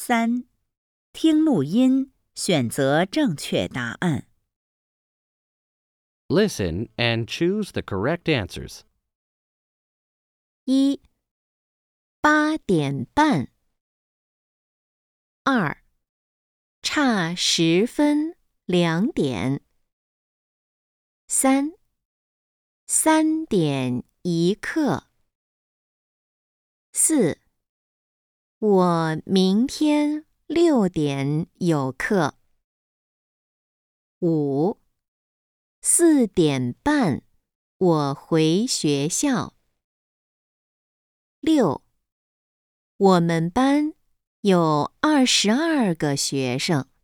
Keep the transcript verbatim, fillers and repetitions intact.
三，听录音，选择正确答案。 Listen and choose the correct answers. 一、八点半。二、差十分两点。三、三点一刻。四、我明天六点有课。五、四点半我回学校。六、我们班有二十二个学生。